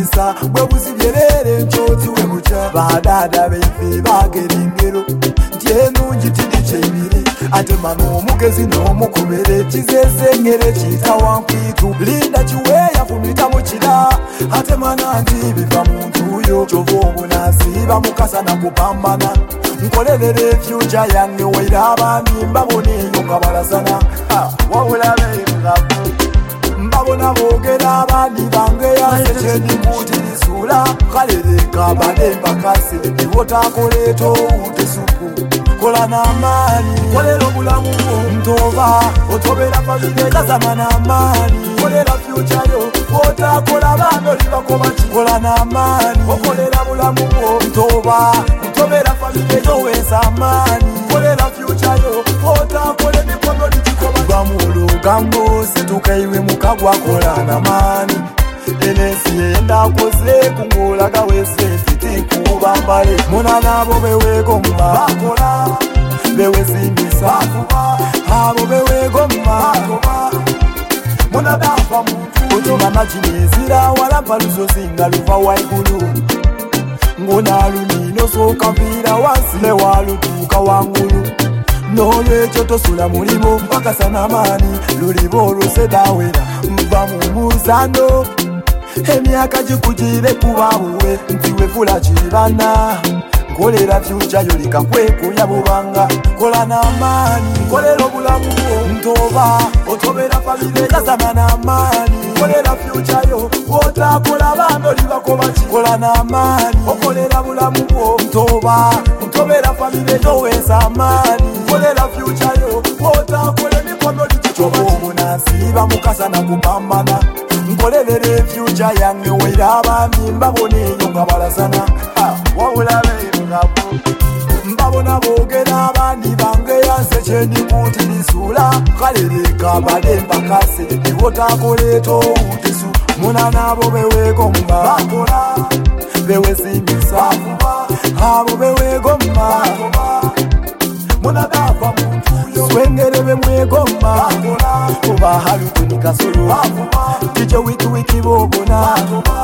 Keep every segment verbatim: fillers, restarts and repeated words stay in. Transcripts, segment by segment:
bwebuzimisa bwebuzibyerere nkyoti we muca badada beife bagera engero nti enungi tidikyeibiri ate mano omugezi n'omukubere kizezengere kiyita wankwitu linda kiweeya fumita mukira ate mana nti biva muntu yo kyova obunasiiba mukasa na kupambana nkolerera efyuca yange waira abandi mbabona eyo nga balasana wabula beegavu mbabona boogera abandi bange yange kyendimuutirisula kalereka bademba kasi iwotakoleeto utesuku kola n'amaani kolera obulamu bwo ntoba otobera famire kazama n'amaani kolera fyuca yo otakola bando libakobaki kola n'amaani okolera bulamu bwo ntoba otobera famire yoweesa amaani kolera fyuca yo otakole mikono likikoba bamulugambo situkaiwe mukagwa kola n'amaani enesi yenda koze kungulaga wese fiti kubambale muna nabo bewegomba bakola bewezimisa bakuba abo bewegomba bakoba muna dafa muntu otoma majinezira walampa luzozinga luva waigulu ngona lunino soka mpira wansi lewalutuka wangulu n'olwekyo tosula mulimo mpaka sanamaani lulibo olusedawera mva mu muzano emyaka gikugire kubabuwe nti wevula kibana nkolera fyuca yo likakwekuya bubanga kola n'amaani kolera obulamu bwo ntoba otobera famire kazama n'amaani kolera fyuca yo wotakola bando libakobaki kola n'amaani okolera bulamu bwo ntoba otobera famire yoweesa amaani kolera fyuca yo wotakole mikono likikoba obunasiiba mukasa na kupambana nkolerera efyuca yange waira abami mbabona eyo nga balasana wabula beegavu mbabona boogera abandi bange yanse kyendikuutirisula kalereka bademba kase iwotakoleeto utesu muna nabo bewegomba bakola bewezimisa abo bewegomba muna dafa muntu yo swengere bemwegomba oba halutuni kasolo tijo wiki wiki bobona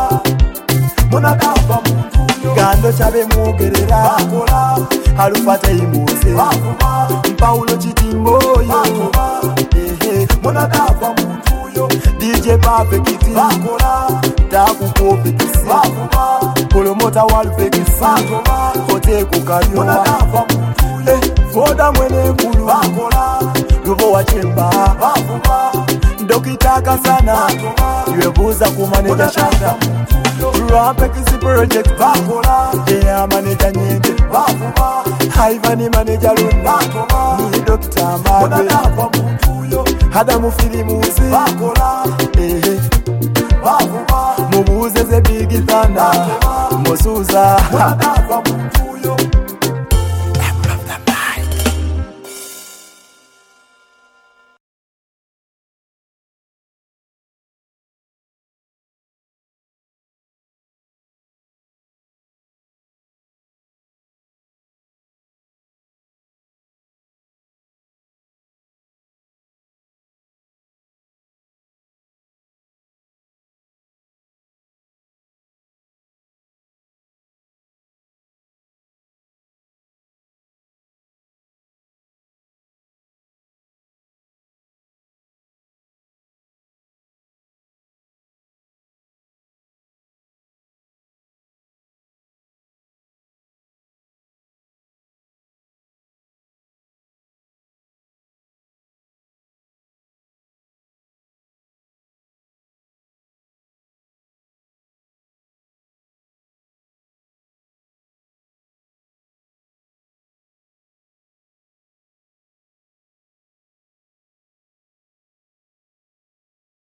muna dafa muntu yo gando chabe mwogerera halufate imuze Paulo Chitimbo yo ehe muna dafa muntu yo D J Perfect Daku Kofi Kisi Polomota Walfe Kisi Kote Kukayo muna dafa muntu yo Foda mwene mulu Lubo wa chemba Dokitaka sana Yuebuza kumaneja shanda Rampe kisi project Dea maneja nyende Haiva ni maneja lunda Ni dokita mabe Hada mufili muzi Ehe Mubuze ze bigi thanda Mosuza